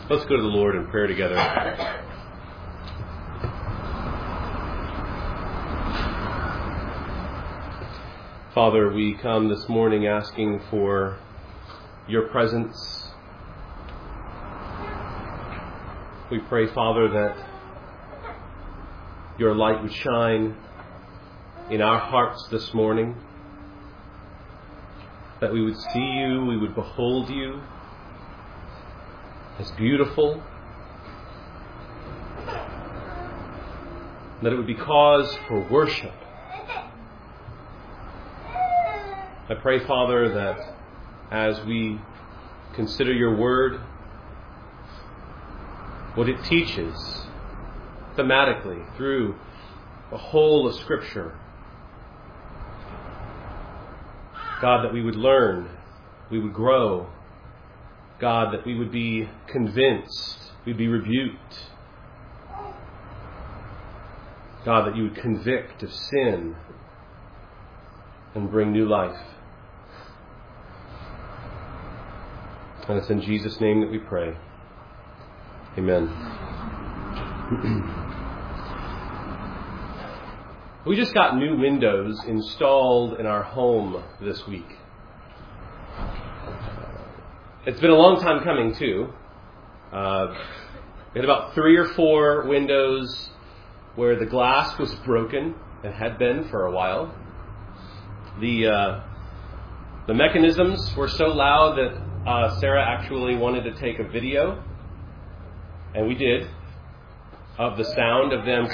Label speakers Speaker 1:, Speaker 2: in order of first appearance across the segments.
Speaker 1: Let's go to the Lord in prayer together. Father, we come this morning asking for your presence. We pray, Father, that your light would shine in our hearts this morning, that we would see you, we would behold you as beautiful, that it would be cause for worship. I pray, Father, that as we consider your word, what it teaches thematically through the whole of Scripture, God, that we would learn, we would grow, God, that we would be convinced, we'd be rebuked. God, that you would convict of sin and bring new life. And it's in Jesus' name that we pray. Amen. We just got new windows installed in our home this week. It's been a long time coming, too. We had about 3 or 4 windows where the glass was broken and had been for a while. The mechanisms were so loud that Sarah actually wanted to take a video, and we did, of the sound of them.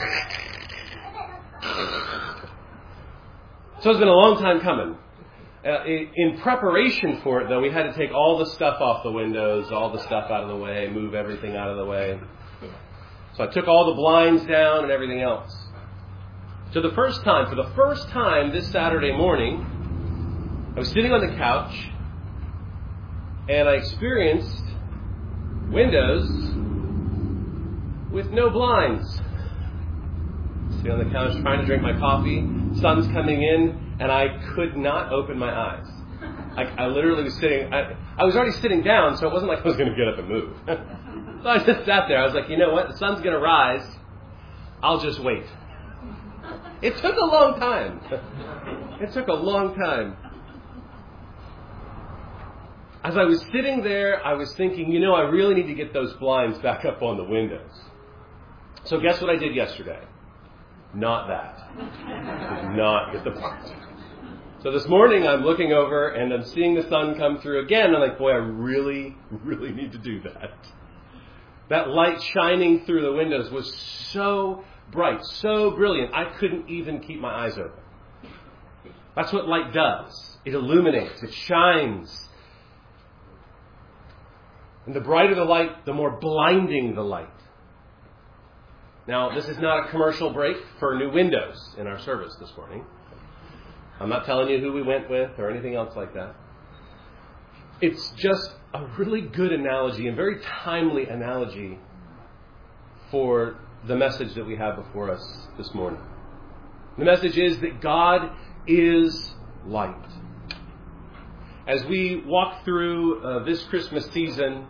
Speaker 1: So it's been a long time coming. In preparation for it, though, we had to take all the stuff off the windows, all the stuff out of the way, move everything out of the way. So I took all the blinds down and everything else. For the first time this Saturday morning, I was sitting on the couch and I experienced windows with no blinds. Sitting on the couch trying to drink my coffee, sun's coming in, and I could not open my eyes. I literally was sitting, I was already sitting down, so it wasn't like I was going to get up and move. So I just sat there. I was like, you know what? The sun's going to rise. I'll just wait. It took a long time. As I was sitting there, I was thinking, I really need to get those blinds back up on the windows. So guess what I did yesterday? Not that. I did not get the blinds. So this morning I'm looking over and I'm seeing the sun come through again. I'm like, boy, I really, really need to do that. That light shining through the windows was so bright, so brilliant, I couldn't even keep my eyes open. That's what light does. It illuminates, it shines. And the brighter the light, the more blinding the light. Now, this is not a commercial break for new windows in our service this morning. I'm not telling you who we went with or anything else like that. It's just a really good analogy and very timely analogy for the message that we have before us this morning. The message is that God is light. As we walk through this Christmas season,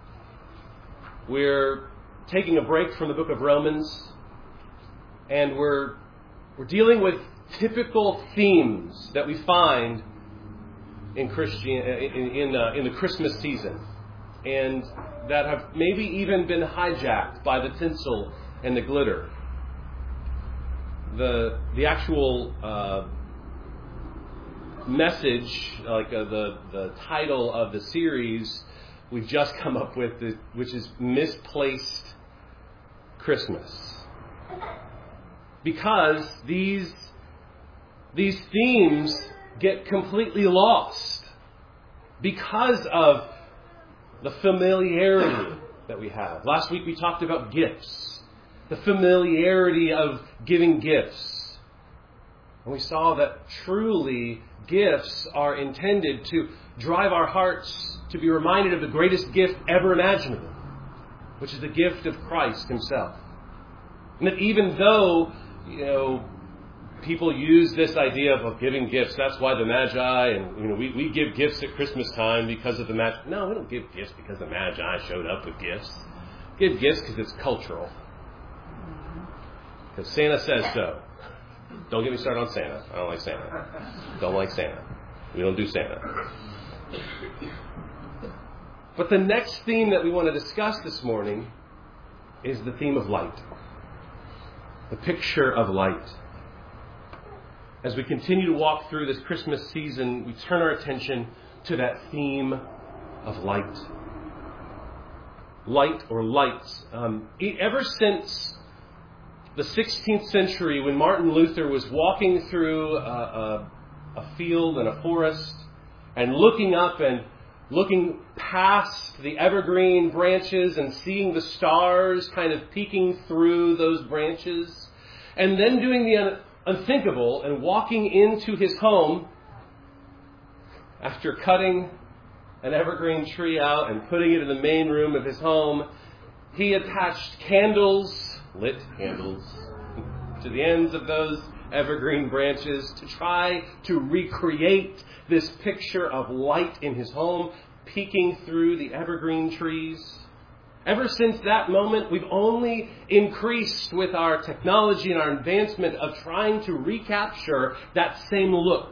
Speaker 1: we're taking a break from the book of Romans, and we're dealing with typical themes that we find in the Christmas season, and that have maybe even been hijacked by the tinsel and the glitter. The actual message, like the title of the series we've just come up with, which is Misplaced Christmas. Because these themes get completely lost because of the familiarity that we have. Last week we talked about gifts, the familiarity of giving gifts. And we saw that truly gifts are intended to drive our hearts to be reminded of the greatest gift ever imaginable, which is the gift of Christ himself. And that even though, people use this idea of giving gifts. That's why the Magi, and we give gifts at Christmas time because of the Magi. No, we don't give gifts because the Magi showed up with gifts. We give gifts because it's cultural. Because Santa says so. Don't get me started on Santa. I don't like Santa. Don't like Santa. We don't do Santa. But the next theme that we want to discuss this morning is the theme of light. The picture of light. As we continue to walk through this Christmas season, we turn our attention to that theme of light. Light or lights. Ever since the 16th century, when Martin Luther was walking through a field and a forest and looking up and looking past the evergreen branches and seeing the stars kind of peeking through those branches, and then doing the unthinkable and walking into his home after cutting an evergreen tree out and putting it in the main room of his home, he attached lit candles, to the ends of those evergreen branches to try to recreate this picture of light in his home, peeking through the evergreen trees. Ever since that moment, we've only increased with our technology and our advancement of trying to recapture that same look.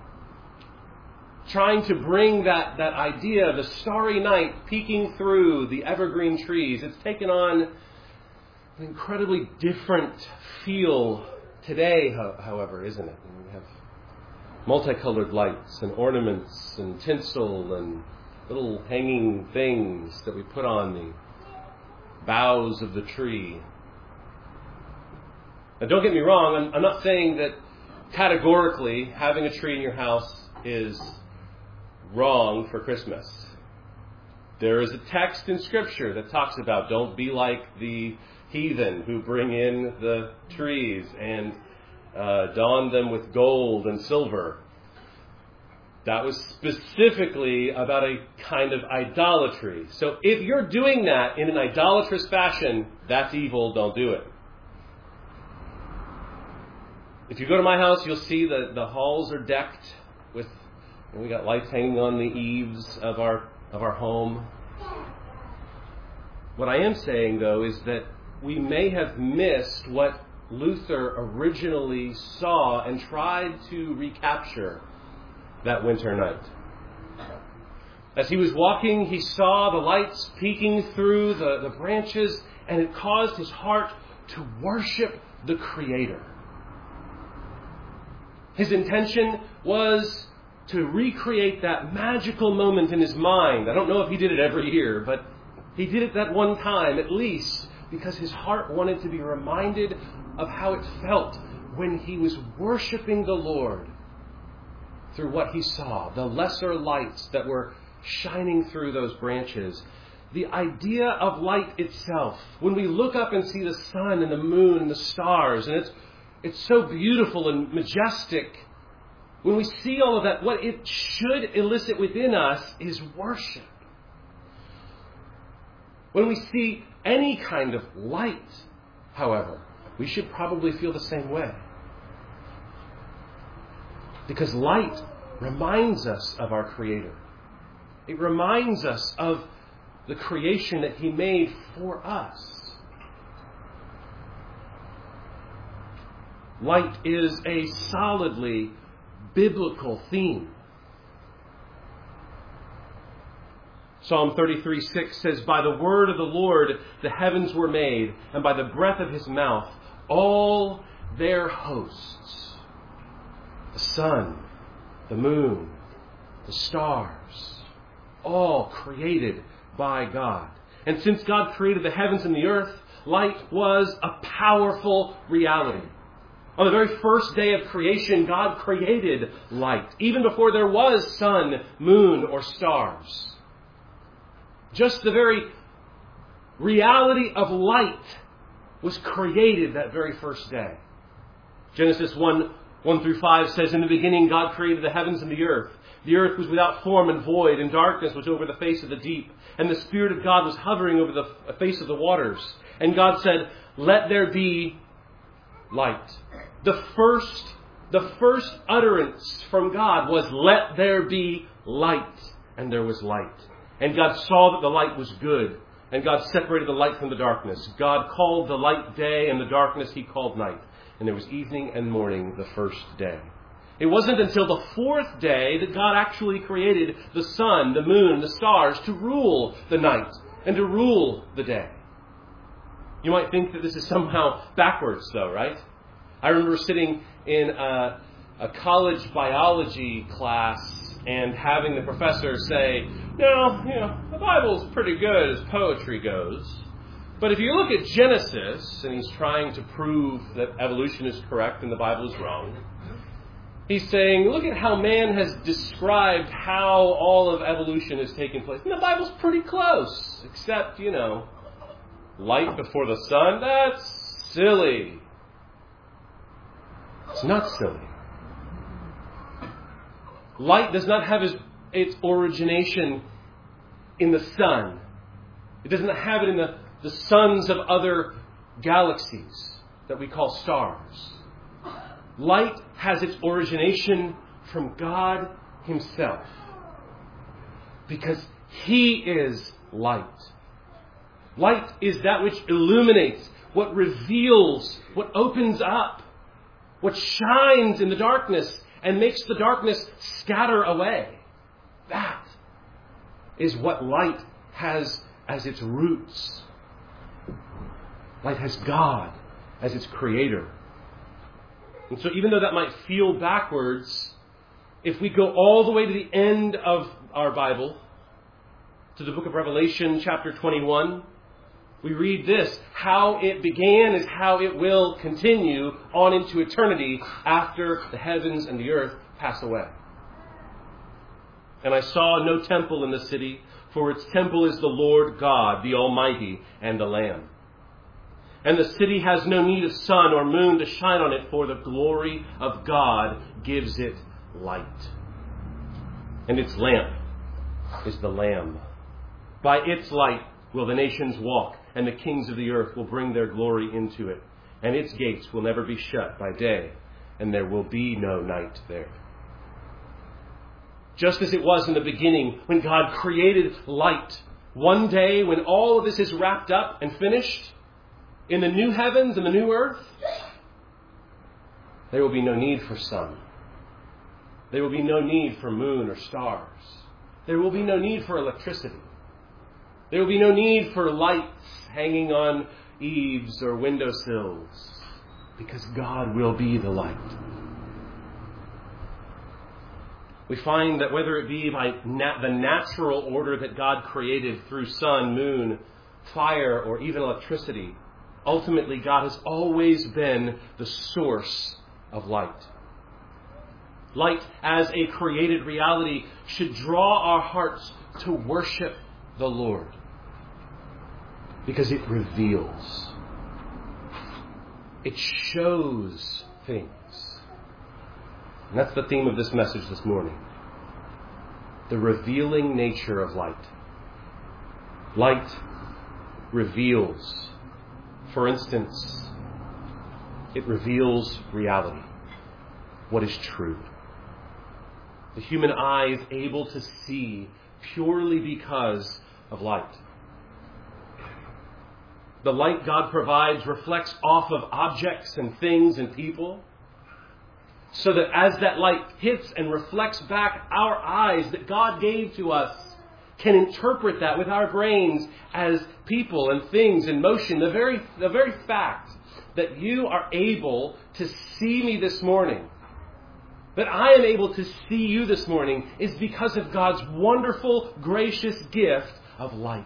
Speaker 1: Trying to bring that idea of the starry night peeking through the evergreen trees. It's taken on an incredibly different feel today, however, isn't it? We have multicolored lights and ornaments and tinsel and little hanging things that we put on the boughs of the tree. Now, don't get me wrong, I'm not saying that categorically having a tree in your house is wrong for Christmas. There is a text in Scripture that talks about don't be like the heathen who bring in the trees and adorn them with gold and silver. That was specifically about a kind of idolatry. So if you're doing that in an idolatrous fashion, that's evil. Don't do it. If you go to my house, you'll see that the halls are decked with, we got lights hanging on the eaves of our home. What I am saying, though, is that we may have missed what Luther originally saw and tried to recapture that winter night. As he was walking, he saw the lights peeking through the branches, and it caused his heart to worship the Creator. His intention was to recreate that magical moment in his mind. I don't know if he did it every year, but he did it that one time at least, because his heart wanted to be reminded of how it felt when he was worshiping the Lord through what he saw, the lesser lights that were shining through those branches. The idea of light itself, when we look up and see the sun and the moon and the stars, and it's so beautiful and majestic, when we see all of that, what it should elicit within us is worship. When we see any kind of light, however, we should probably feel the same way. Because light reminds us of our Creator. It reminds us of the creation that He made for us. Light is a solidly biblical theme. Psalm 33:6 says, "By the word of the Lord the heavens were made, and by the breath of His mouth all their hosts." The sun, the moon, the stars, all created by God. And since God created the heavens and the earth, light was a powerful reality. On the very first day of creation, God created light, even before there was sun, moon, or stars. Just the very reality of light was created that very first day. Genesis 1:1-5 says, "In the beginning God created the heavens and the earth. The earth was without form and void, and darkness was over the face of the deep. And the Spirit of God was hovering over the face of the waters. And God said, 'Let there be light. The first utterance from God was, "Let there be light." And there was light. And God saw that the light was good. And God separated the light from the darkness. God called the light day, and the darkness He called night. And there was evening and morning the first day. It wasn't until the fourth day that God actually created the sun, the moon, the stars to rule the night and to rule the day. You might think that this is somehow backwards, though, right? I remember sitting in a college biology class and having the professor say, no, the Bible's pretty good as poetry goes. But if you look at Genesis, and he's trying to prove that evolution is correct and the Bible is wrong, he's saying, look at how man has described how all of evolution has taken place. And the Bible's pretty close, except, light before the sun, that's silly. It's not silly. Light does not have its origination in the sun. It doesn't have it in the suns of other galaxies that we call stars. Light has its origination from God Himself, because He is light. Light is that which illuminates, what reveals, what opens up, what shines in the darkness and makes the darkness scatter away. That is what light has as its roots. Light has God as its creator. And so even though that might feel backwards, if we go all the way to the end of our Bible, to the book of Revelation, chapter 21, we read this: how it began is how it will continue on into eternity after the heavens and the earth pass away. And I saw no temple in the city, for its temple is the Lord God, the Almighty, and the Lamb. And the city has no need of sun or moon to shine on it, for the glory of God gives it light. And its lamp is the Lamb. By its light will the nations walk, and the kings of the earth will bring their glory into it. And its gates will never be shut by day, and there will be no night there. Just as it was in the beginning when God created light, one day when all of this is wrapped up and finished, in the new heavens and the new earth, there will be no need for sun. There will be no need for moon or stars. There will be no need for electricity. There will be no need for lights hanging on eaves or windowsills, because God will be the light. We find that whether it be by the natural order that God created through sun, moon, fire, or even electricity, ultimately God has always been the source of light. Light as a created reality should draw our hearts to worship the Lord, because it reveals. It shows things. And that's the theme of this message this morning. The revealing nature of light. Light reveals. For instance, it reveals reality. What is true. The human eye is able to see purely because of light. The light God provides reflects off of objects and things and people, so that as that light hits and reflects back, our eyes that God gave to us can interpret that with our brains as people and things in motion. The very fact that you are able to see me this morning, that I am able to see you this morning, is because of God's wonderful, gracious gift of light.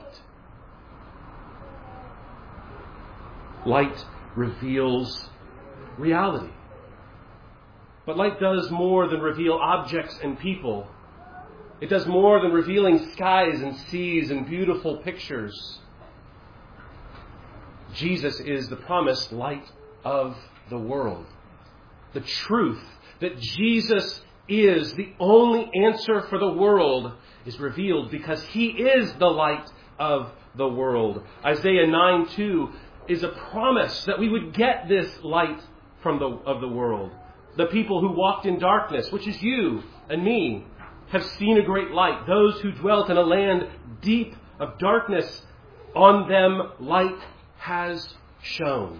Speaker 1: Light reveals reality. But light does more than reveal objects and people. It does more than revealing skies and seas and beautiful pictures. Jesus is the promised light of the world. The truth that Jesus is the only answer for the world is revealed because He is the light of the world. Isaiah 9:2 is a promise that we would get this light of the world. The people who walked in darkness, which is you and me, have seen a great light. Those who dwelt in a land deep of darkness, on them light has shone.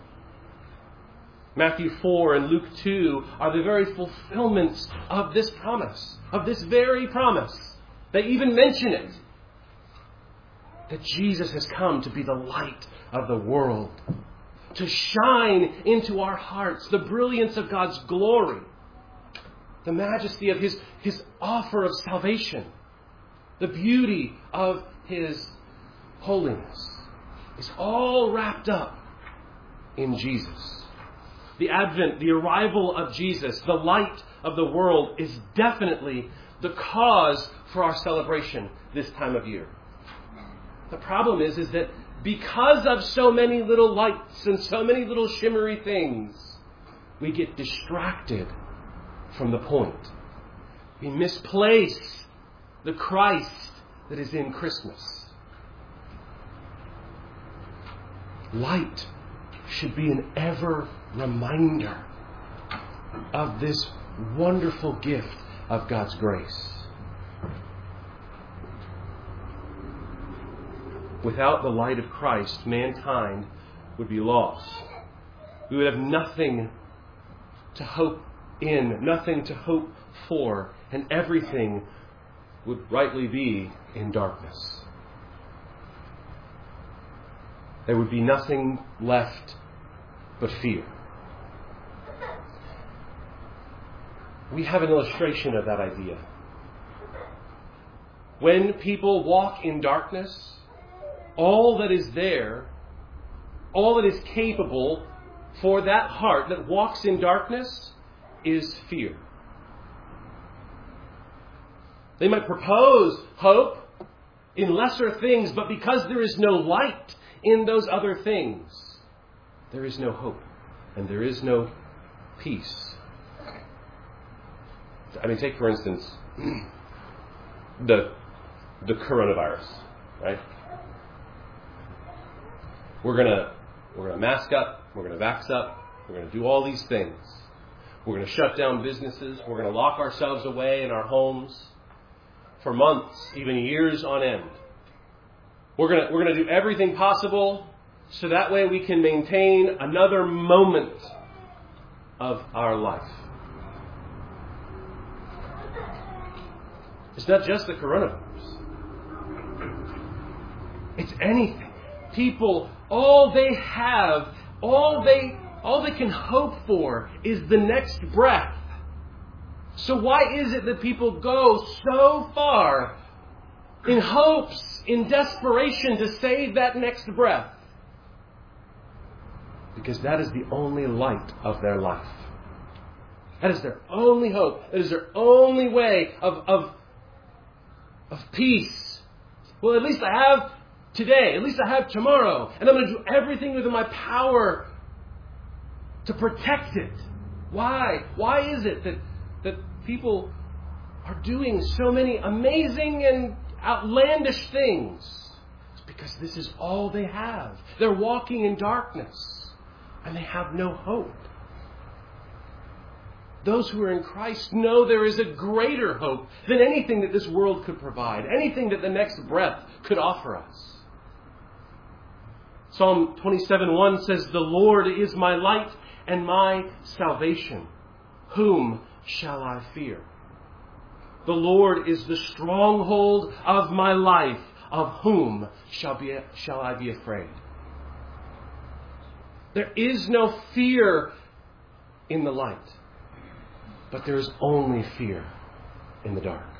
Speaker 1: Matthew 4 and Luke 2 are the very fulfillments of this promise, of this very promise. They even mention it, that Jesus has come to be the light of the world, to shine into our hearts the brilliance of God's glory, the majesty of His offer of salvation, the beauty of His holiness is all wrapped up in Jesus. The advent, the arrival of Jesus, the light of the world, is definitely the cause for our celebration this time of year. The problem is that because of so many little lights and so many little shimmery things, we get distracted from the point. We misplace the Christ that is in Christmas. Light should be an ever reminder of this wonderful gift of God's grace. Without the light of Christ, mankind would be lost. We would have nothing to hope in, nothing to hope for, and everything would rightly be in darkness. There would be nothing left but fear. We have an illustration of that idea. When people walk in darkness, all that is there, all that is capable for that heart that walks in darkness is fear. They might propose hope in lesser things, but because there is no light in those other things, there is no hope and there is no peace. I mean, take for instance the coronavirus, right? We're gonna mask up, we're gonna vax up, we're gonna do all these things. We're gonna shut down businesses, we're gonna lock ourselves away in our homes for months, even years on end. We're gonna do everything possible so that way we can maintain another moment of our life. It's not just the coronavirus. It's anything. People, all they have, all they can hope for is the next breath. So why is it that people go so far in hopes, in desperation to save that next breath? Because that is the only light of their life. That is their only hope. That is their only way of peace. Well, at least I have today. At least I have tomorrow. And I'm going to do everything within my power to protect it. Why? Why is it that people are doing so many amazing and outlandish things? It's because this is all they have. They're walking in darkness and they have no hope. Those who are in Christ know there is a greater hope than anything that this world could provide, anything that the next breath could offer us. Psalm 27:1 says, "The Lord is my light and my salvation. Whom shall I fear? The Lord is the stronghold of my life. Of whom shall I be afraid?" There is no fear in the light. But there is only fear in the dark.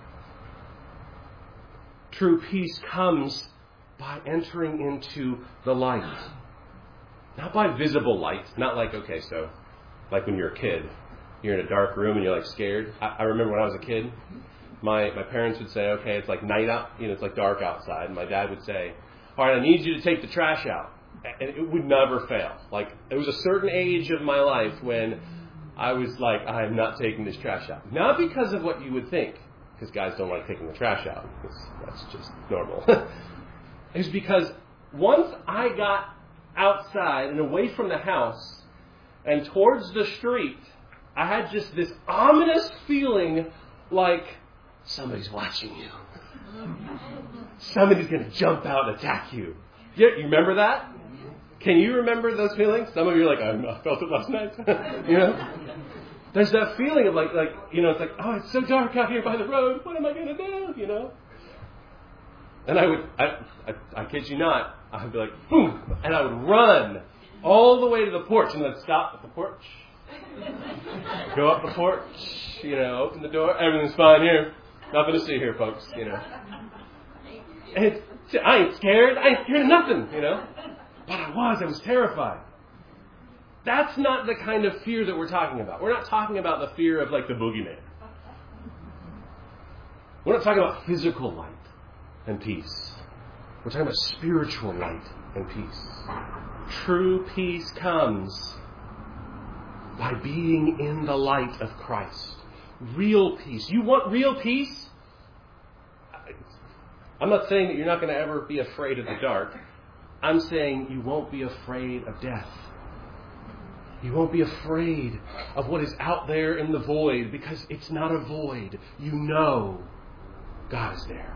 Speaker 1: True peace comes by entering into the light. Not by visible light. Not like, like when you're a kid, you're in a dark room and you're like scared. I remember when I was a kid, my parents would say, okay, it's like night out, it's like dark outside. And my dad would say, all right, I need you to take the trash out. And it would never fail. Like, it was a certain age of my life when I was like, I am not taking this trash out. Not because of what you would think, because guys don't like taking the trash out. That's just normal. It was because once I got outside and away from the house, And towards the street, I had just this ominous feeling like somebody's watching you. Somebody's going to jump out and attack you. You remember that? Can you remember those feelings? Some of you are like, I felt it last night. You know? There's that feeling of like, it's like, oh, it's so dark out here by the road. What am I going to do? You know? And I kid you not, I would be like, boom, and I would run all the way to the porch and then stop at the porch. Go up the porch, open the door. Everything's fine here. Nothing to see here, folks, And I ain't scared. I ain't scared of nothing, But I was terrified. That's not the kind of fear that we're talking about. We're not talking about the fear of like the boogeyman. We're not talking about physical light and peace. We're talking about spiritual light and peace. True peace comes by being in the light of Christ. Real peace. You want real peace? I'm not saying that you're not going to ever be afraid of the dark. I'm saying you won't be afraid of death. You won't be afraid of what is out there in the void, because it's not a void. You know God is there.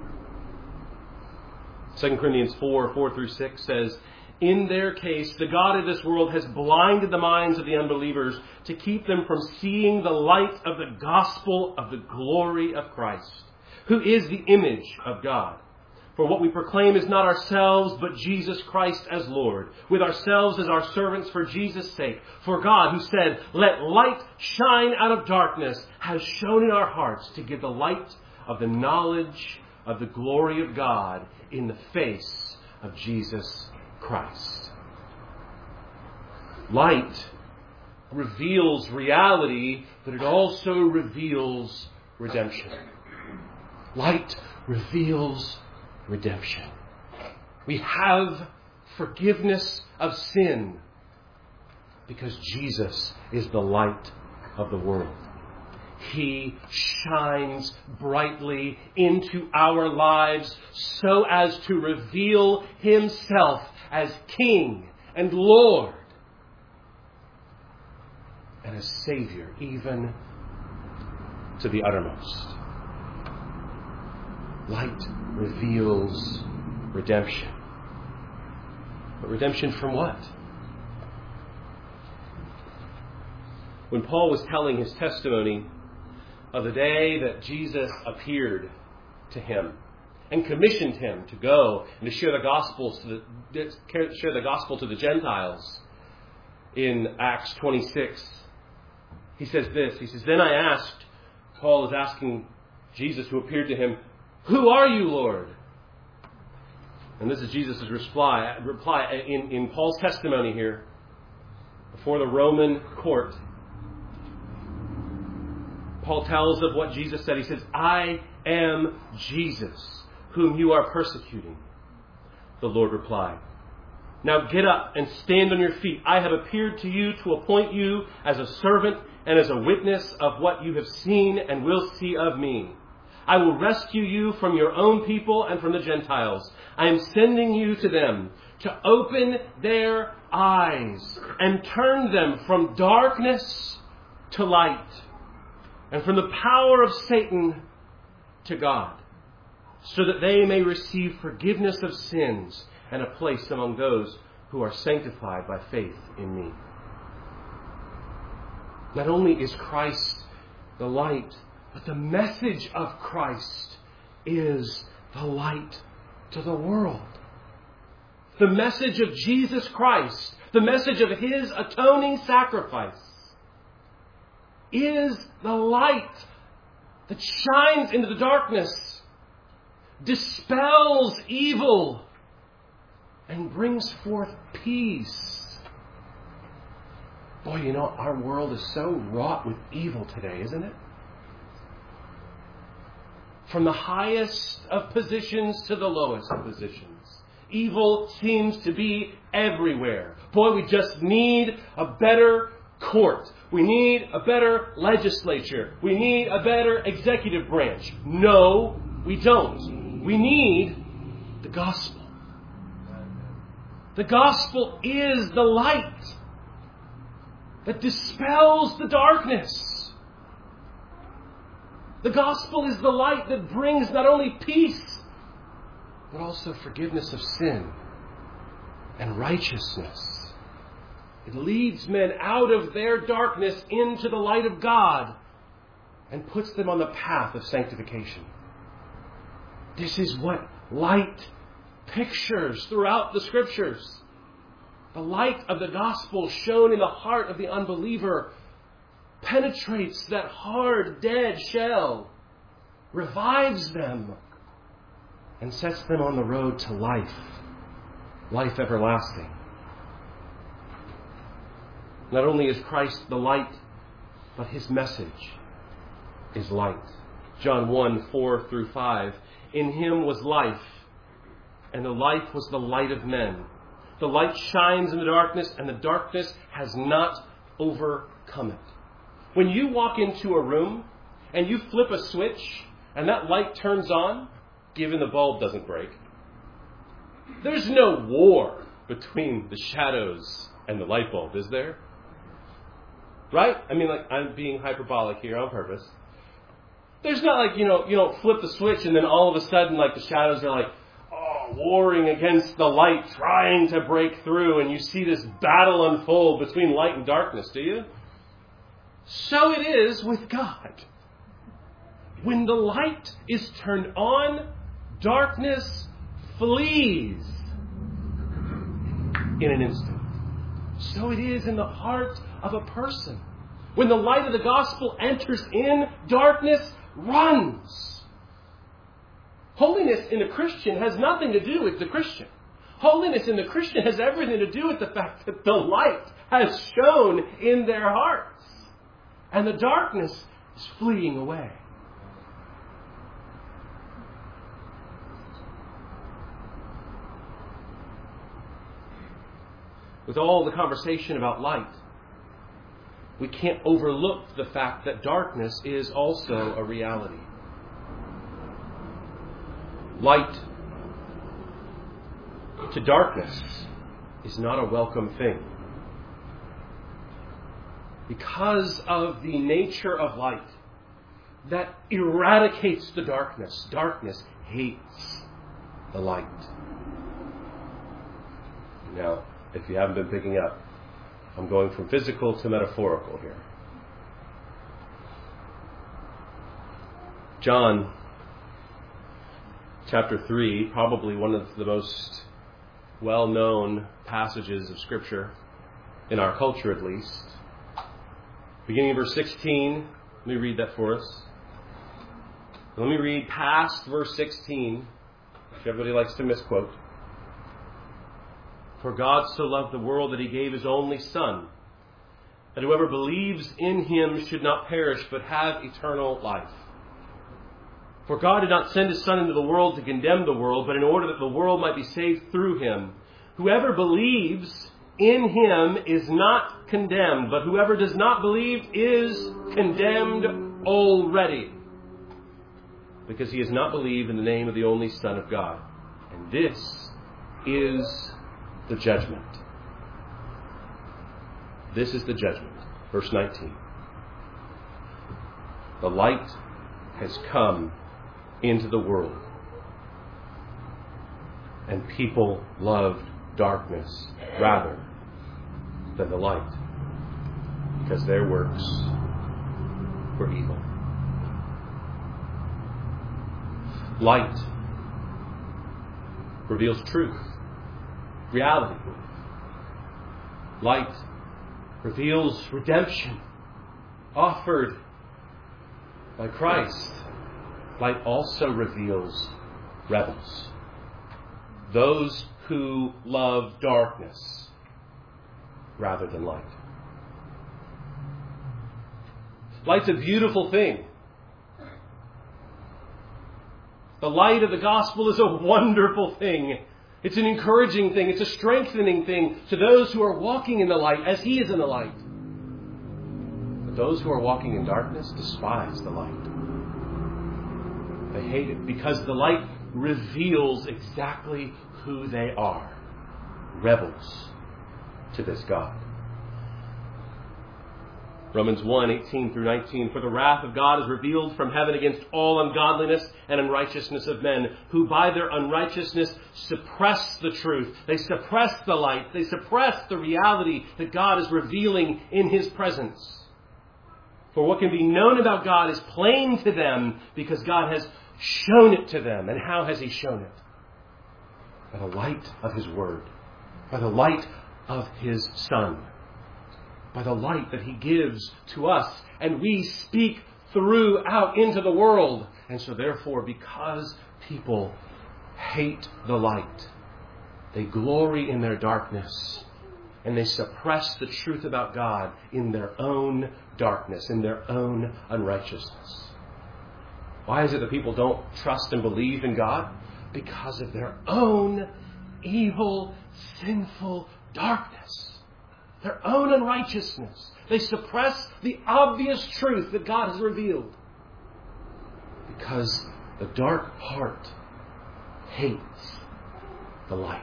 Speaker 1: 2 Corinthians 4:4-6 says, in their case, the God of this world has blinded the minds of the unbelievers to keep them from seeing the light of the gospel of the glory of Christ, who is the image of God. For what we proclaim is not ourselves, but Jesus Christ as Lord, with ourselves as our servants for Jesus' sake. For God, who said, let light shine out of darkness, has shone in our hearts to give the light of the knowledge of the glory of God in the face of Jesus Christ. Light reveals reality, but it also reveals redemption. Light reveals redemption. We have forgiveness of sin because Jesus is the light of the world. He shines brightly into our lives so as to reveal himself as King and Lord and as Savior, even to the uttermost. Light reveals redemption. But redemption from what? When Paul was telling his testimony of the day that Jesus appeared to him and commissioned him to go and to share the gospel to the Gentiles in Acts 26, he says this. He says, then I asked, Paul is asking Jesus who appeared to him, who are you, Lord? And this is Jesus' reply in Paul's testimony here before the Roman court. Paul tells of what Jesus said. He says, I am Jesus, whom you are persecuting. The Lord replied, now get up and stand on your feet. I have appeared to you to appoint you as a servant and as a witness of what you have seen and will see of me. I will rescue you from your own people and from the Gentiles. I am sending you to them to open their eyes and turn them from darkness to light and from the power of Satan to God, so that they may receive forgiveness of sins and a place among those who are sanctified by faith in me. Not only is Christ the light, but the message of Christ is the light to the world. The message of Jesus Christ, the message of his atoning sacrifice, is the light that shines into the darkness, dispels evil, and brings forth peace. Boy, our world is so wrought with evil today, isn't it? From the highest of positions to the lowest of positions. Evil seems to be everywhere. Boy, we just need a better court. We need a better legislature. We need a better executive branch. No, we don't. We need the gospel. The gospel is the light. that dispels the darkness. The gospel is the light that brings not only peace, but also forgiveness of sin and righteousness. It leads men out of their darkness into the light of God and puts them on the path of sanctification. This is what light pictures throughout the Scriptures. The light of the gospel shown in the heart of the unbeliever penetrates that hard, dead shell, revives them, and sets them on the road to life, life everlasting. Not only is Christ the light, but His message is light. John 1:4-5. In Him was life, and the life was the light of men. The light shines in the darkness, and the darkness has not overcome it. When you walk into a room and you flip a switch and that light turns on, given the bulb doesn't break, there's no war between the shadows and the light bulb, is there? Right? I mean, like, I'm being hyperbolic here on purpose. There's not like, you don't flip the switch and then all of a sudden, like, the shadows are like, warring against the light, trying to break through, and you see this battle unfold between light and darkness, do you? So it is with God. When the light is turned on, darkness flees in an instant. So it is in the heart of a person. When the light of the gospel enters in, darkness runs. Holiness in the Christian has nothing to do with the Christian. Holiness in the Christian has everything to do with the fact that the light has shone in their hearts. And the darkness is fleeing away. With all the conversation about light, we can't overlook the fact that darkness is also a reality. Light to darkness is not a welcome thing. Because of the nature of light that eradicates the darkness, darkness hates the light. Now, if you haven't been picking up, I'm going from physical to metaphorical here. John chapter 3, probably one of the most well-known passages of Scripture, in our culture at least. Beginning of verse 16, let me read that for us. Let me read past verse 16, which everybody likes to misquote. For God so loved the world that He gave His only Son, that whoever believes in Him should not perish but have eternal life. For God did not send His Son into the world to condemn the world, but in order that the world might be saved through Him. Whoever believes in Him is not condemned, but whoever does not believe is condemned already, because he has not believed in the name of the only Son of God. And this is the judgment. This is the judgment. Verse 19. The light has come into the world, and people loved darkness rather than the light, because their works were evil. Light reveals truth, reality. Light reveals redemption offered by Christ. Light also reveals rebels, those who love darkness rather than light. Light's a beautiful thing. The light of the gospel is a wonderful thing. It's an encouraging thing. It's a strengthening thing to those who are walking in the light as He is in the light. But those who are walking in darkness despise the light. They hate it because the light reveals exactly who they are. Rebels to this God. Romans 1:18 through 19, for the wrath of God is revealed from heaven against all ungodliness and unrighteousness of men, who by their unrighteousness suppress the truth. They suppress the light. They suppress the reality that God is revealing in His presence. For what can be known about God is plain to them because God has shown it to them. And how has He shown it? By the light of His Word. By the light of His Son. By the light that He gives to us, and we speak through out into the world. And so therefore, because people hate the light, they glory in their darkness, and they suppress the truth about God in their own darkness, in their own unrighteousness. Why is it that people don't trust and believe in God? Because of their own evil, sinful darkness. Their own unrighteousness. They suppress the obvious truth that God has revealed. Because the dark heart hates the light.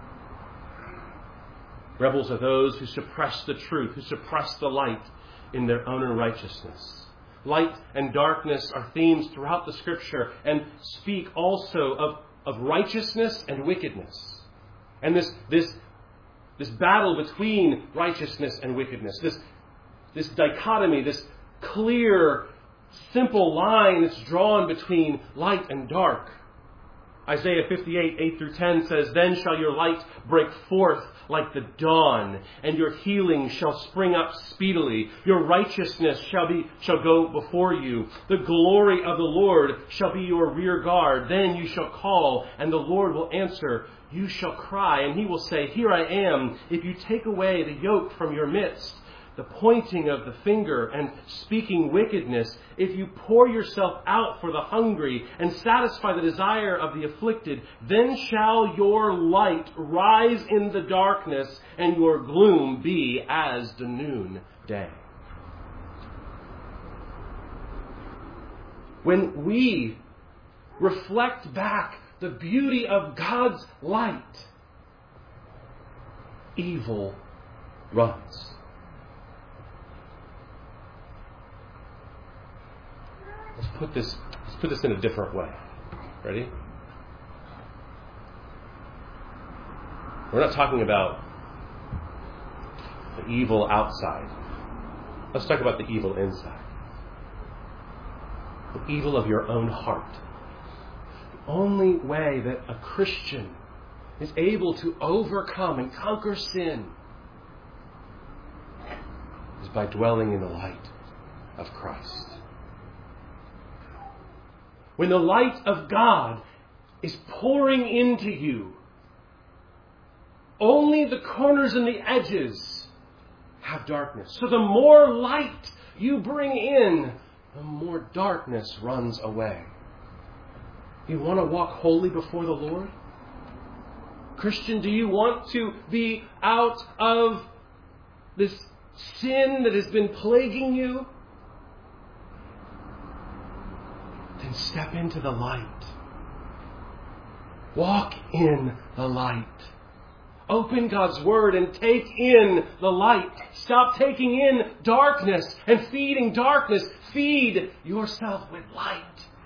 Speaker 1: Rebels are those who suppress the truth, who suppress the light in their own unrighteousness. Light and darkness are themes throughout the Scripture and speak also of righteousness and wickedness. And this battle between righteousness and wickedness, this dichotomy, this clear, simple line that's drawn between light and dark. Isaiah 58, 8 through 10 says, then shall your light break forth like the dawn, and your healing shall spring up speedily. Your righteousness shall go before you. The glory of the Lord shall be your rear guard. Then you shall call, and the Lord will answer. You shall cry, and He will say, here I am. If you take away the yoke from your midst, the pointing of the finger and speaking wickedness, if you pour yourself out for the hungry and satisfy the desire of the afflicted, then shall your light rise in the darkness and your gloom be as the noonday. When we reflect back the beauty of God's light, evil runs. Let's put this in a different way. Ready? We're not talking about the evil outside. Let's talk about the evil inside. The evil of your own heart. The only way that a Christian is able to overcome and conquer sin is by dwelling in the light of Christ. When the light of God is pouring into you, only the corners and the edges have darkness. So the more light you bring in, the more darkness runs away. You want to walk holy before the Lord? Christian, do you want to be out of this sin that has been plaguing you? Then step into the light. Walk in the light. Open God's Word and take in the light. Stop taking in darkness and feeding darkness. Feed yourself with light.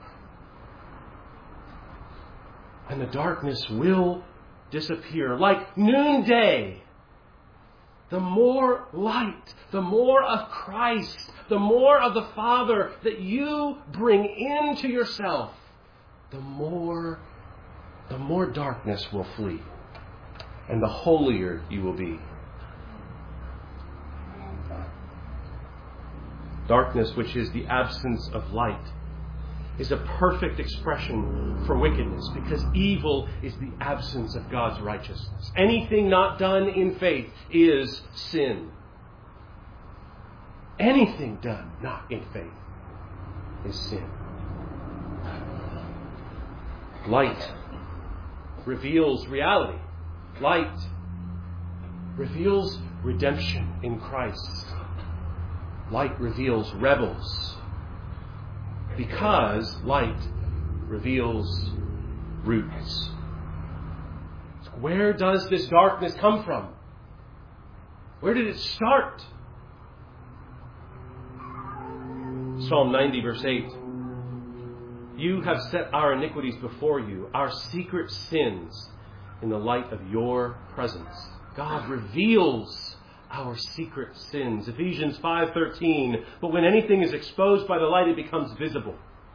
Speaker 1: And the darkness will disappear like noonday. The more light, the more of Christ, the more of the Father that you bring into yourself, the more darkness will flee, and the holier you will be. Darkness, which is the absence of light, is a perfect expression for wickedness, because evil is the absence of God's righteousness. Anything not done in faith is sin. Anything done not in faith is sin. Light reveals reality. Light reveals redemption in Christ. Light reveals rebels. Because light reveals roots. So where does this darkness come from? Where did it start? Psalm 90, verse 8. You have set our iniquities before you, our secret sins, in the light of your presence. God reveals our secret sins. Ephesians 5:13. But when anything is exposed by the light, it becomes visible.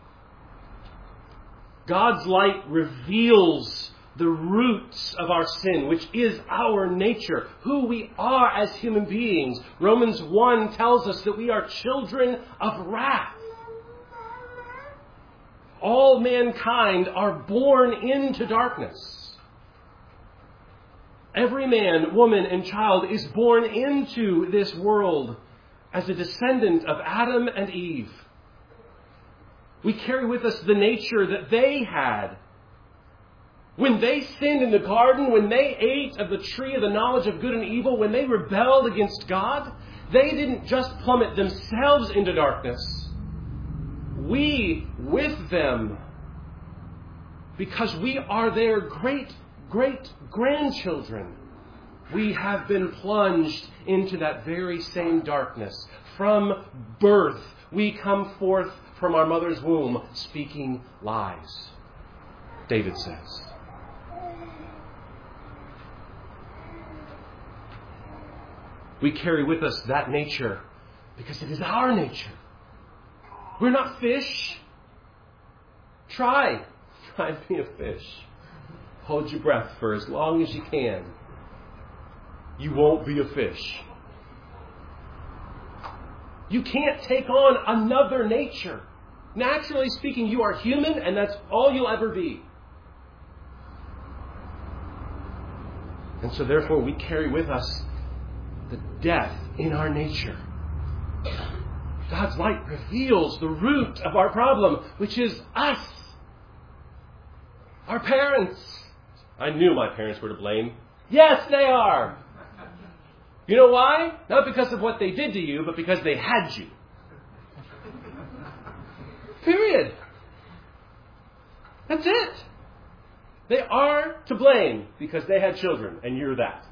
Speaker 1: God's light reveals the roots of our sin, which is our nature, who we are as human beings. Romans 1 tells us that we are children of wrath. All mankind are born into darkness. Every man, woman, and child is born into this world as a descendant of Adam and Eve. We carry with us the nature that they had. When they sinned in the garden, when they ate of the tree of the knowledge of good and evil, when they rebelled against God, they didn't just plummet themselves into darkness. We, with them, because we are their great-great-grandchildren, we have been plunged into that very same darkness. From birth, we come forth from our mother's womb speaking lies, David says. We carry with us that nature because it is our nature. We're not fish. Try and be a fish. Hold your breath for as long as you can. You won't be a fish. You can't take on another nature. Naturally speaking, you are human, and that's all you'll ever be. And so therefore we carry with us the death in our nature. God's light reveals the root of our problem, which is us. Our parents. I knew my parents were to blame. Yes, they are. You know why? Not because of what they did to you, but because they had you. Period. That's it. They are to blame because they had children, and you're that.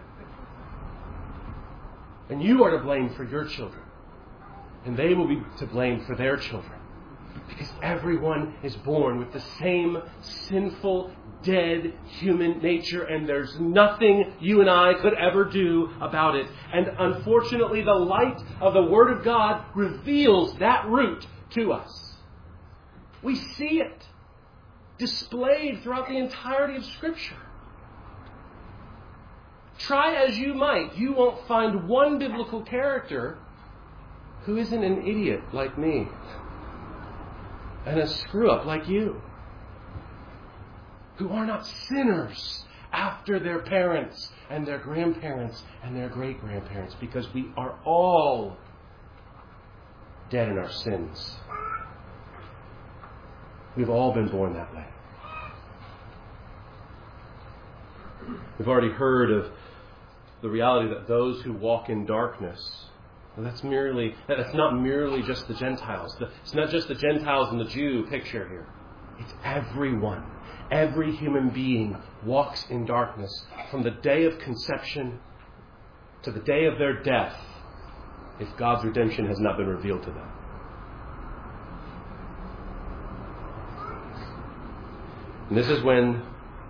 Speaker 1: And you are to blame for your children. And they will be to blame for their children. Because everyone is born with the same sinful, dead human nature, and there's nothing you and I could ever do about it. And unfortunately, the light of the Word of God reveals that root to us. We see it displayed throughout the entirety of Scripture. Try as you might, you won't find one biblical character who isn't an idiot like me and a screw-up like you, who are not sinners after their parents and their grandparents and their great-grandparents, because we are all dead in our sins. We've all been born that way. We've already heard of the reality that those who walk in darkness, that's not merely just the Gentiles. It's not just the Gentiles and the Jew picture here. It's everyone. Every human being walks in darkness from the day of conception to the day of their death, if God's redemption has not been revealed to them. And this is when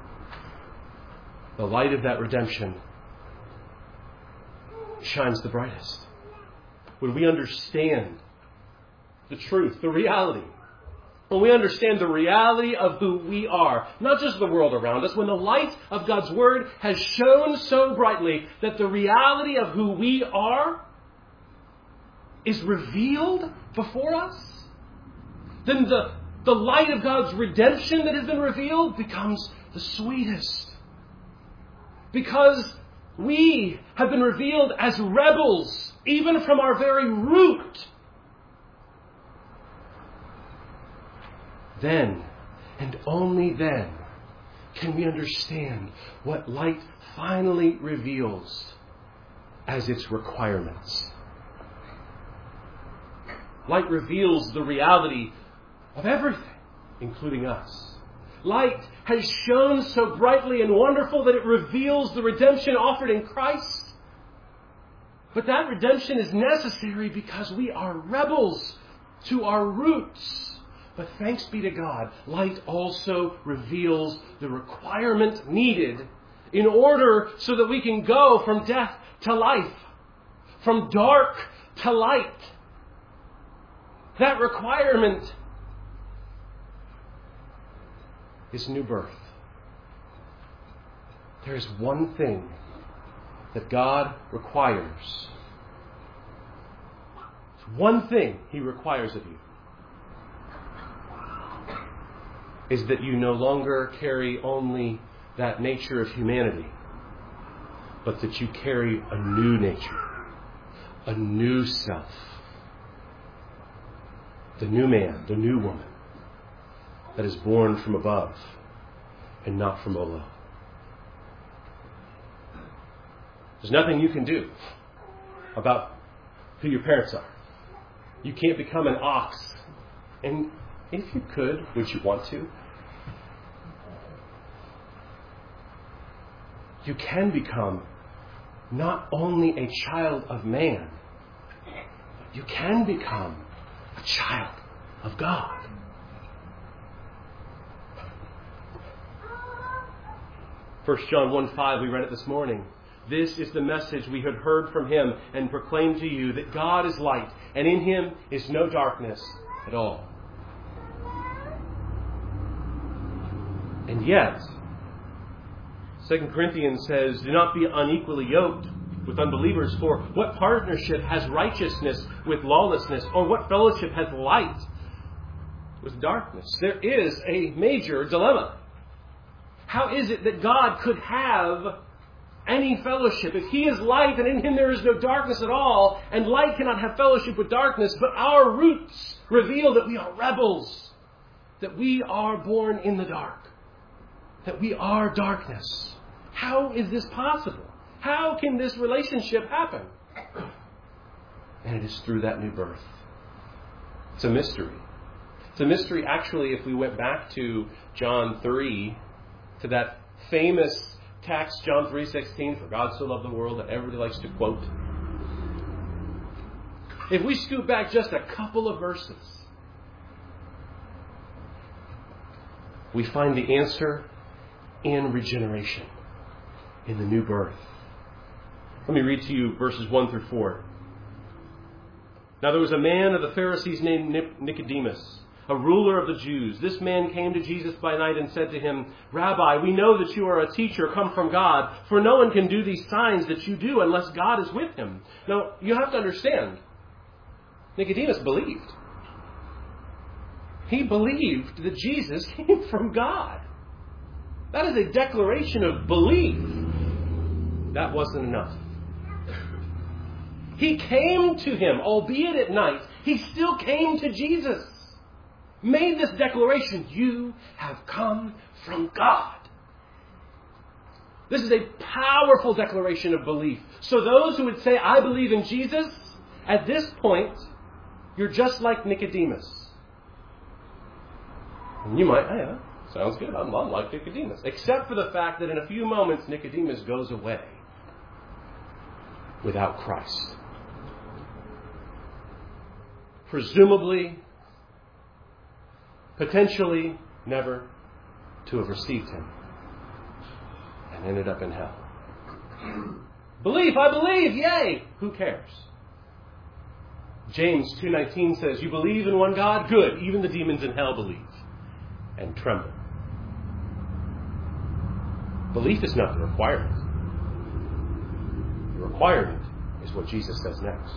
Speaker 1: the light of that redemption shines the brightest. When we understand the truth, the reality. When we understand the reality of who we are, not just the world around us, when the light of God's Word has shone so brightly that the reality of who we are is revealed before us, then the light of God's redemption that has been revealed becomes the sweetest. Because we have been revealed as rebels, even from our very root. Then, and only then, can we understand what light finally reveals as its requirements. Light reveals the reality of everything, including us. Light has shone so brightly and wonderful that it reveals the redemption offered in Christ. But that redemption is necessary because we are rebels. to our roots. But thanks be to God, light also reveals the requirement needed in order so that we can go from death to life, from dark to light. That requirement is new birth. There is one thing that God requires. It's one thing He requires of you. Is that you no longer carry only that nature of humanity, but that you carry a new nature, a new self, the new man, the new woman that is born from above and not from below. There's nothing you can do about who your parents are. You can't become an ox. And if you could, would you want to? You can become not only a child of man, but you can become a child of God. First John 1:5, we read it this morning. This is the message we had heard from Him and proclaimed to you, that God is light, and in Him is no darkness at all. And yet, 2 Corinthians says, do not be unequally yoked with unbelievers, for what partnership has righteousness with lawlessness, or what fellowship has light with darkness? There is a major dilemma. How is it that God could have any fellowship? If He is light and in Him there is no darkness at all, and light cannot have fellowship with darkness, but our roots reveal that we are rebels, that we are born in the dark, that we are darkness. How is this possible? How can this relationship happen? And it is through that new birth. It's a mystery. It's a mystery, actually, if we went back to John 3, to that famous text, John 3:16, for God so loved the world, that everybody likes to quote. If we scoot back just a couple of verses, we find the answer in regeneration, in the new birth. Let me read to you verses 1 through 4. Now there was a man of the Pharisees named Nicodemus, a ruler of the Jews. This man came to Jesus by night and said to Him, Rabbi, we know that you are a teacher come from God, for no one can do these signs that you do unless God is with him. Now, you have to understand, Nicodemus believed. He believed that Jesus came from God. That is a declaration of belief. That wasn't enough. He came to Him, albeit at night. He still came to Jesus. Made this declaration, you have come from God. This is a powerful declaration of belief. So those who would say, I believe in Jesus, at this point, you're just like Nicodemus. And you might, yeah, sounds good. I'm like Nicodemus. Except for the fact that in a few moments, Nicodemus goes away without Christ. Presumably, potentially never to have received Him, and ended up in hell. Belief, I believe, yay! Who cares? James 2:19 says, you believe in one God? Good. Even the demons in hell believe and tremble. Belief is not the requirement. The requirement is what Jesus says next.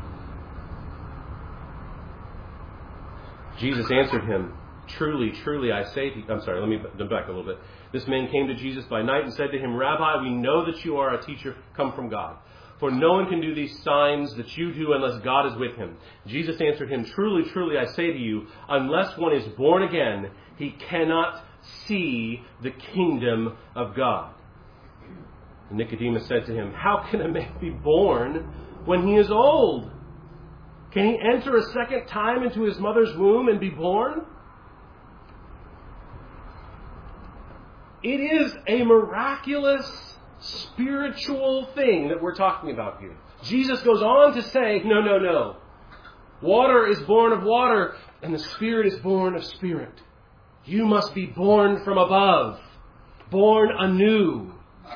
Speaker 1: Jesus answered him, truly, truly, I say to you... I'm sorry, let me go back a little bit. This man came to Jesus by night and said to Him, Rabbi, we know that you are a teacher come from God. For no one can do these signs that you do unless God is with him. Jesus answered him, truly, truly, I say to you, unless one is born again, he cannot see the kingdom of God. And Nicodemus said to him, how can a man be born when he is old? Can he enter a second time into his mother's womb and be born? It is a miraculous spiritual thing that we're talking about here. Jesus goes on to say, no. Water is born of water, and the Spirit is born of spirit. You must be born from above, born anew.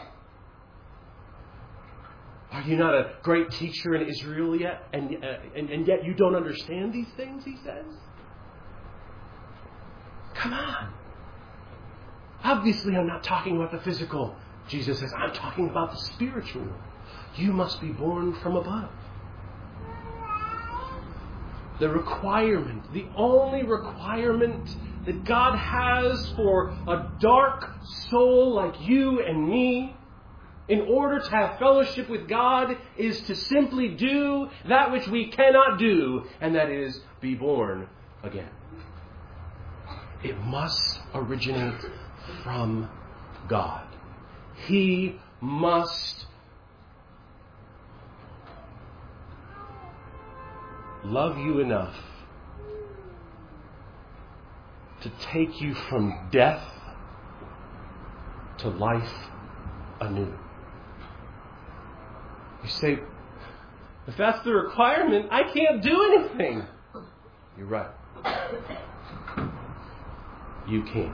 Speaker 1: Are you not a great teacher in Israel yet? And yet you don't understand these things, he says? Come on. Obviously, I'm not talking about the physical. Jesus says, I'm talking about the spiritual. You must be born from above. The requirement, the only requirement that God has for a dark soul like you and me, in order to have fellowship with God, is to simply do that which we cannot do, and that is be born again. It must originate from God. He must love you enough to take you from death to life anew. You say, if that's the requirement, I can't do anything. You're right. You can't.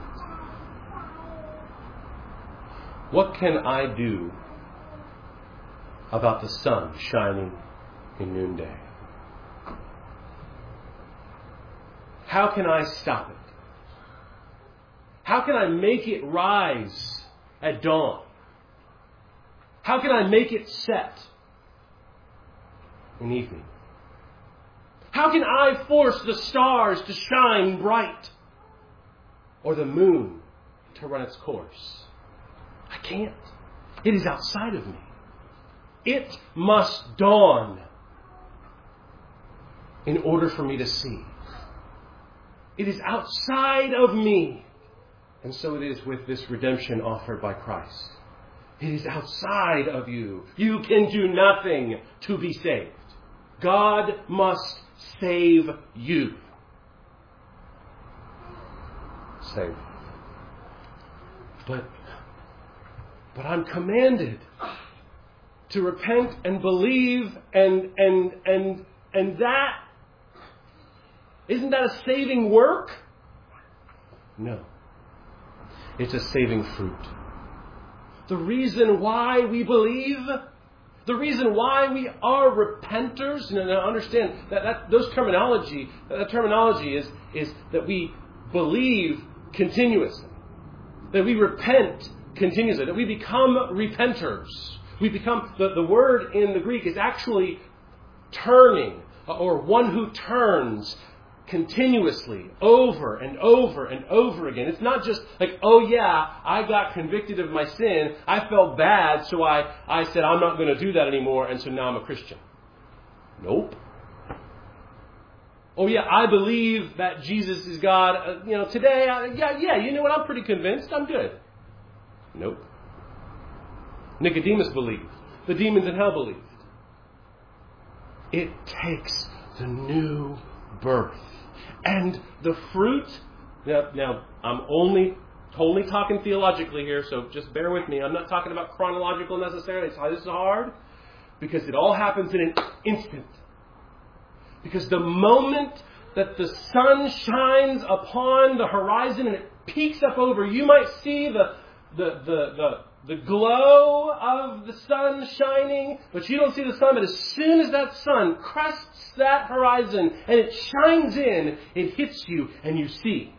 Speaker 1: What can I do about the sun shining in noonday? How can I stop it? How can I make it rise at dawn? How can I make it set in evening? How can I force the stars to shine bright or the moon to run its course? I can't. It is outside of me. It must dawn in order for me to see. It is outside of me. And so it is with this redemption offered by Christ. It is outside of you. You can do nothing to be saved. God must save you. Save. But I'm commanded to repent and believe, and that, isn't that a saving work? No. It's a saving fruit. The reason why we believe, the reason why we are repenters, now understand that terminology is that we believe continuously, that we repent continuously, that we become repenters. We become, the word in the Greek is actually turning, or one who turns continuously, over and over and over again. It's not just like, oh yeah, I got convicted of my sin, I felt bad, so I said I'm not going to do that anymore, and so now I'm a Christian. Nope. Oh yeah, I believe that Jesus is God. Today, you know what? I'm pretty convinced. I'm good. Nope. Nicodemus believed. The demons in hell believed. It takes the new birth. And the fruit, now I'm only talking theologically here, so just bear with me. I'm not talking about chronological necessarily. This is hard because it all happens in an instant. Because the moment that the sun shines upon the horizon and it peeks up over, you might see the glow of the sun shining, but you don't see the sun. But as soon as that sun crests that horizon and it shines in, it hits you and you see.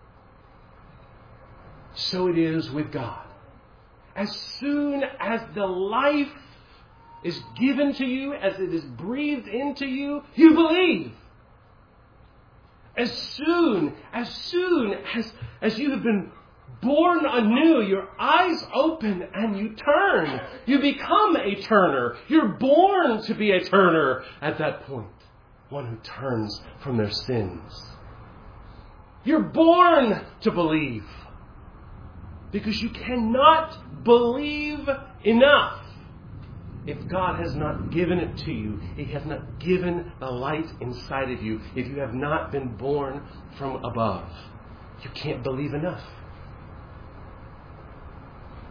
Speaker 1: So it is with God. As soon as the life is given to you, as it is breathed into you, you believe. As soon as you have been born anew, your eyes open and you turn. You become a turner. You're born to be a turner at that point. One who turns from their sins. You're born to believe. Because you cannot believe enough if God has not given it to you. He has not given the light inside of you. If you have not been born from above, you can't believe enough.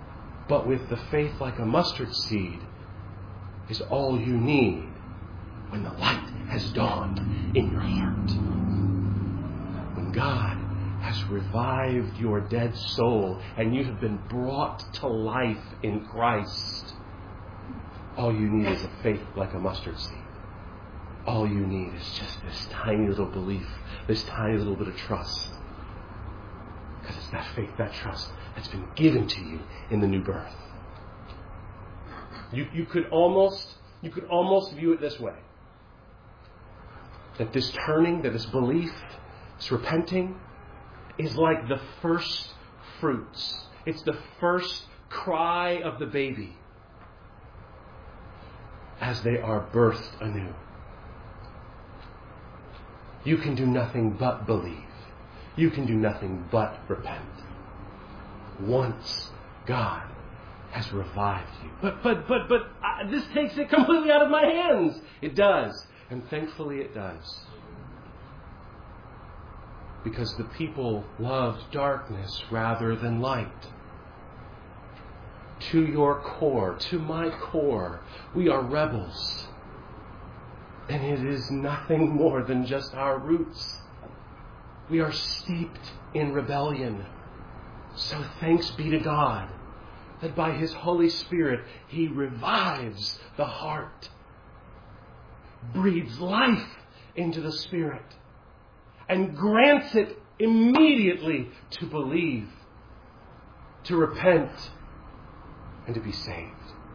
Speaker 1: But with the faith like a mustard seed is all you need when the light has dawned in your heart. When God has revived your dead soul and you have been brought to life in Christ, all you need is a faith like a mustard seed. All you need is just this tiny little belief, this tiny little bit of trust. Because it's that faith, that trust that's been given to you in the new birth. You could almost view it this way. That this turning, that this belief, this repenting, is like the first fruits. It's the first cry of the baby as they are birthed anew. You can do nothing but believe. You can do nothing but repent. Once God has revived you. But this takes it completely out of my hands. It does. And thankfully it does. Because the people loved darkness rather than light. To your core, to my core, we are rebels. And it is nothing more than just our roots. We are steeped in rebellion. So thanks be to God that by His Holy Spirit He revives the heart, breathes life into the Spirit, and grants it immediately to believe, to repent, and to be saved.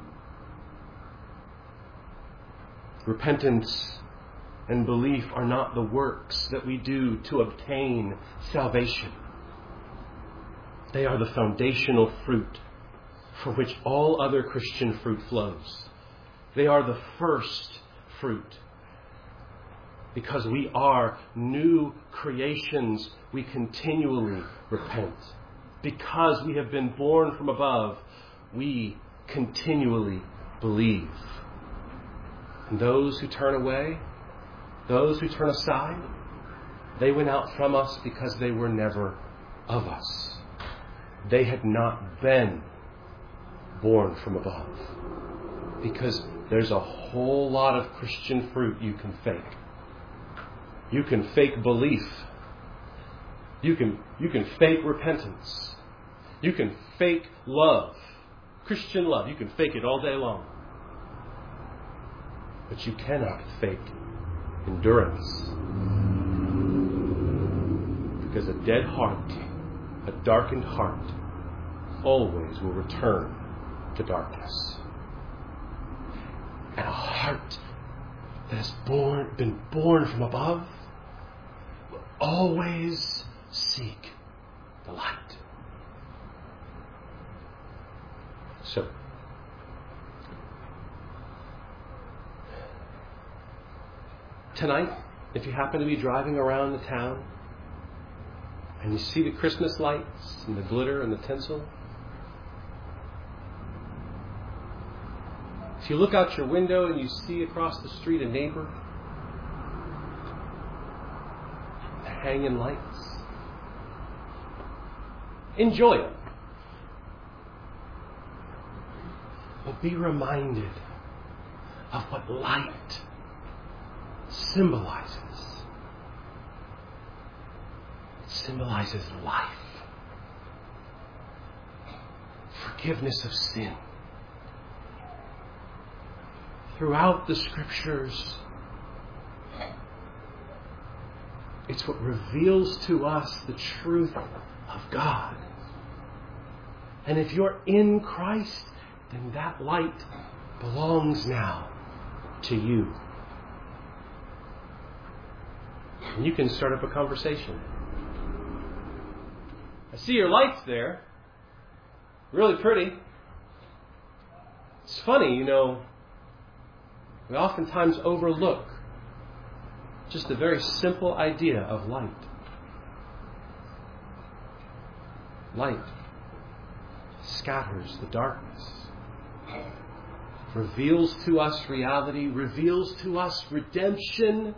Speaker 1: Repentance and belief are not the works that we do to obtain salvation. They are the foundational fruit from which all other Christian fruit flows. They are the first fruit. Because we are new creations, we continually repent. Because we have been born from above, we continually believe. And those who turn away, those who turn aside, they went out from us because they were never of us. They had not been born from above. Because there's a whole lot of Christian fruit you can fake. You can fake belief. You can fake repentance. You can fake love. Christian love. You can fake it all day long. But you cannot fake endurance. Because a dead heart, a darkened heart, always will return to darkness. And a heart that has been born from above will always seek the light. So, tonight, if you happen to be driving around the town and you see the Christmas lights and the glitter and the tinsel, if you look out your window and you see across the street a neighbor, they're hanging lights, enjoy them. But be reminded of what light symbolizes. It symbolizes life, forgiveness of sin. Throughout the Scriptures, it's what reveals to us the truth of God. And if you're in Christ, then that light belongs now to you. And you can start up a conversation. I see your lights there. Really pretty. It's funny, we oftentimes overlook just the very simple idea of light. Light scatters the darkness, reveals to us reality, reveals to us redemption,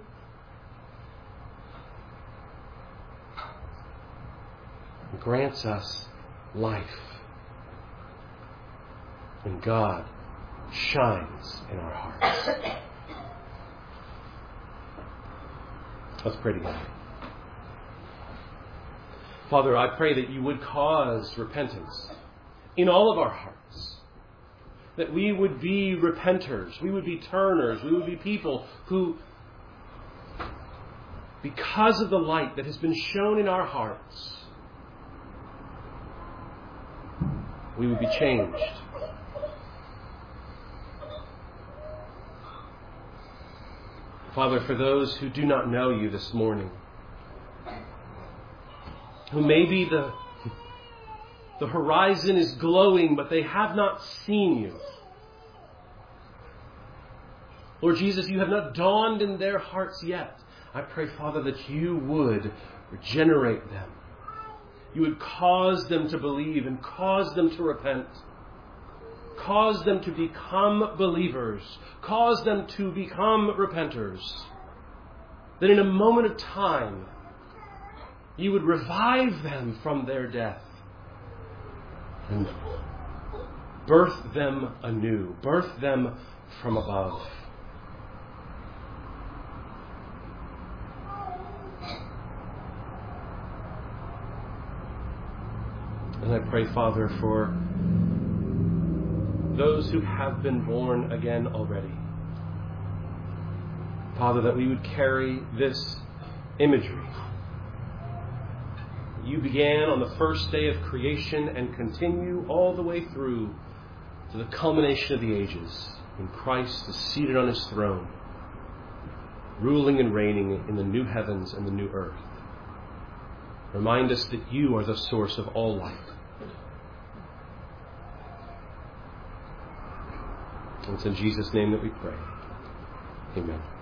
Speaker 1: and grants us life. And God shines in our hearts. Let's pray together. Father, I pray that you would cause repentance in all of our hearts. That we would be repenters, we would be turners, we would be people who, because of the light that has been shown in our hearts, we would be changed. Father, for those who do not know you this morning, who maybe the horizon is glowing, but they have not seen you. Lord Jesus, you have not dawned in their hearts yet. I pray, Father, that you would regenerate them. You would cause them to believe and cause them to repent. Cause them to become believers. Cause them to become repenters. That in a moment of time, you would revive them from their death and birth them anew, birth them from above. And I pray, Father, for those who have been born again already. Father, that we would carry this imagery. You began on the first day of creation and continue all the way through to the culmination of the ages, when Christ is seated on his throne, ruling and reigning in the new heavens and the new earth. Remind us that you are the source of all life. It's in Jesus' name that we pray. Amen.